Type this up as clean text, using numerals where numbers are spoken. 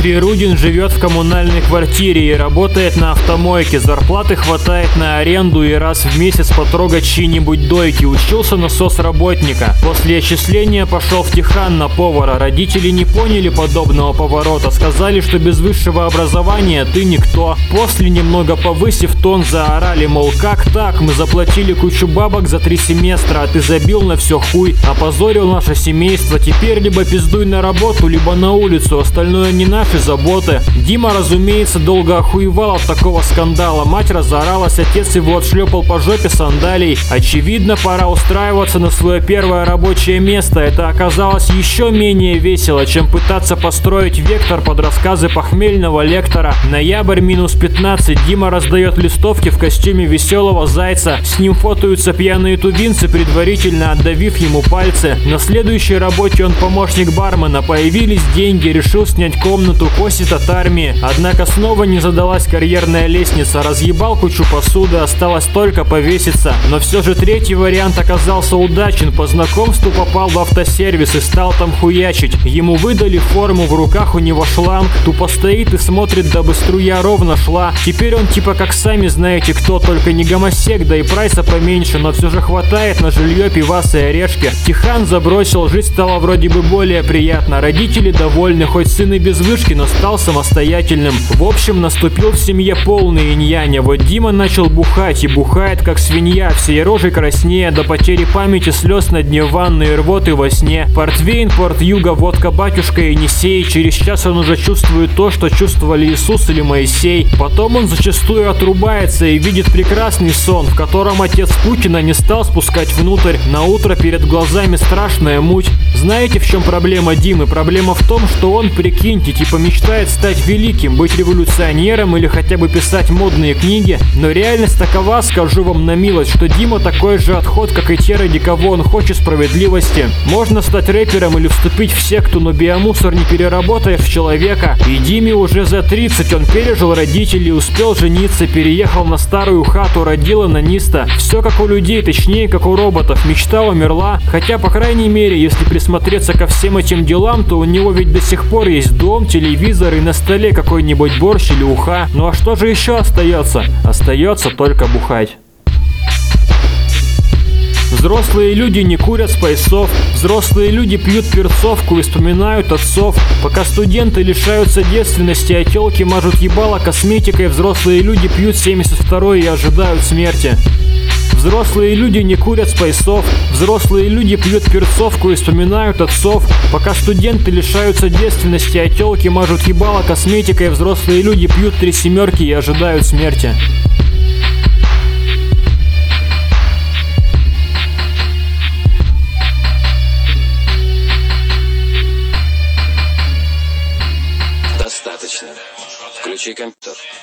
Дмитрий Рудин живет в коммунальной квартире и работает на автомойке. Зарплаты хватает на аренду и раз в месяц потрогать чьи-нибудь дойки. Учился на соцработника. После отчисления пошел в Техан на повара. Родители не поняли подобного поворота. Сказали, что без высшего образования ты никто. После, немного повысив тон, заорали, мол, как так? Мы заплатили кучу бабок за 3 семестра, а ты забил на все хуй. Опозорил наше семейство. Теперь либо пиздуй на работу, либо на улицу. Остальное не наши заботы. Дима, разумеется, долго охуевал от такого скандала. Мать разоралась, отец его отшлепал по жопе сандалий. Очевидно, пора устраиваться на свое первое рабочее место. Это оказалось еще менее весело, чем пытаться построить вектор под рассказы похмельного лектора. Ноябрь -15. Дима раздает листовки в костюме веселого зайца. С ним фотаются пьяные тувинцы, предварительно отдавив ему пальцы. На следующей работе он помощник бармена. Появились деньги, решил снять комнату, косит от армии. Однако снова не задалась карьерная лестница. Разъебал кучу посуды, осталось только повеситься. Но все же третий вариант оказался удачен. По знакомству попал в автосервис и стал там хуячить. Ему выдали форму, в руках у него шланг. Тупо стоит и смотрит, дабы струя ровно шла. Теперь он типа как сами знаете кто, только не гомосек, да и прайса поменьше, но все же хватает на жилье, пивас и орешки. Техан забросил, жить стало вроде бы более приятно. Родители довольны, хоть сын и без вышки, но стал самостоятельным. В общем, наступил в семье полный инь-янь. А вот Дима начал бухать, и бухает как свинья, всей рожей краснея, до потери памяти, слез на дне ванны и рвоты во сне. Портвейн, порт-юга, водка батюшка и Енисей. Через час он уже чувствует то, что чувствовали Иисус или Моисей. Потом он зачастую отрубается и видит прекрасный сон, в котором отец Путина не стал спускать внутрь. На утро перед глазами страшная муть. Знаете, в чем проблема Димы? Проблема в том, что он, прикиньте, типа мечтает стать великим, быть революционером или хотя бы писать модные книги. Но реальность такова, скажу вам на милость, что Дима такой же отход, как и те, ради кого он хочет справедливости. Можно стать рэпером или вступить в секту, но биомусор не переработаешь в человека. И Диме уже за 30, он пережил родителей, успел жениться, переехал на старую хату, родил анониста. Все как у людей, точнее как у роботов. Мечта умерла, хотя по крайней мере, если присмотреться ко всем этим делам, то у него ведь до сих пор есть дом, телевизор и на столе какой-нибудь борщ или уха. Ну а что же еще остается? Остается только бухать. Взрослые люди не курят спайсов, взрослые люди пьют перцовку и вспоминают отцов. Пока студенты лишаются девственности, а тёлки мажут ебало косметикой, взрослые люди пьют 72-й и ожидают смерти. Взрослые люди не курят спайсов, взрослые люди пьют перцовку и вспоминают отцов. Пока студенты лишаются девственности, а тёлки мажут ебало косметикой, взрослые люди пьют 3 семерки и ожидают смерти. Достаточно. Включи компьютер.